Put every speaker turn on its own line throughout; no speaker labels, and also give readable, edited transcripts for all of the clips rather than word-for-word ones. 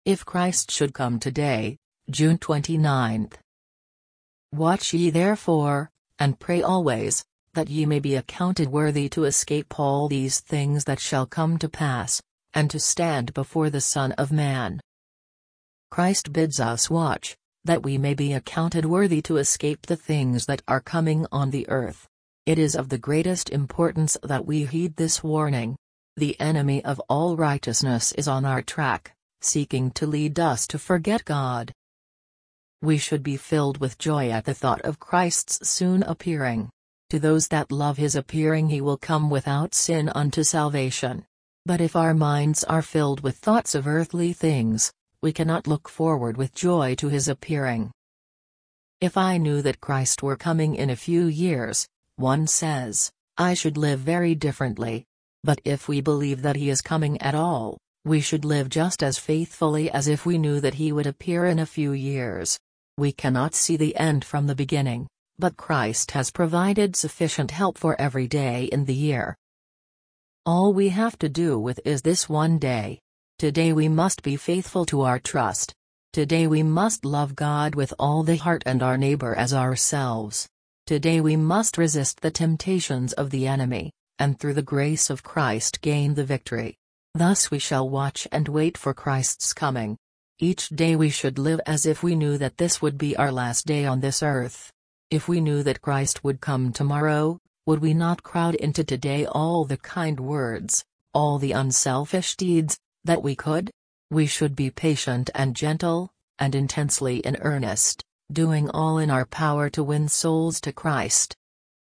If Christ should come today, June 29th. Watch ye therefore, and pray always, that ye may be accounted worthy to escape all these things that shall come to pass, and to stand before the Son of Man. Christ bids us watch, that we may be accounted worthy to escape the things that are coming on the earth. It is of the greatest importance that we heed this warning. The enemy of all righteousness is on our track, seeking to lead us to forget God. We should be filled with joy at the thought of Christ's soon appearing. To those that love his appearing he will come without sin unto salvation. But if our minds are filled with thoughts of earthly things, we cannot look forward with joy to his appearing. If I knew that Christ were coming in a few years, one says, I should live very differently. But if we believe that he is coming at all, we should live just as faithfully as if we knew that he would appear in a few years. We cannot see the end from the beginning, but Christ has provided sufficient help for every day in the year. All we have to do with is this one day. Today we must be faithful to our trust. Today we must love God with all the heart and our neighbor as ourselves. Today we must resist the temptations of the enemy, and through the grace of Christ gain the victory. Thus we shall watch and wait for Christ's coming. Each day we should live as if we knew that this would be our last day on this earth. If we knew that Christ would come tomorrow, would we not crowd into today all the kind words, all the unselfish deeds, that we could? We should be patient and gentle, and intensely in earnest, doing all in our power to win souls to Christ.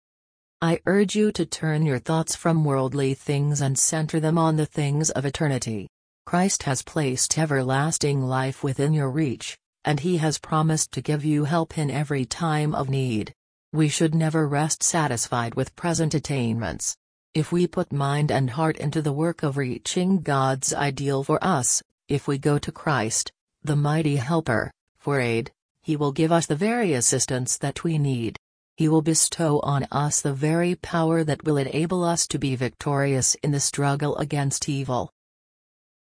I urge you to turn your thoughts from worldly things and center them on the things of eternity. Christ has placed everlasting life within your reach, and he has promised to give you help in every time of need. We should never rest satisfied with present attainments. If we put mind and heart into the work of reaching God's ideal for us, if we go to Christ, the mighty Helper, for aid, he will give us the very assistance that we need. He will bestow on us the very power that will enable us to be victorious in the struggle against evil.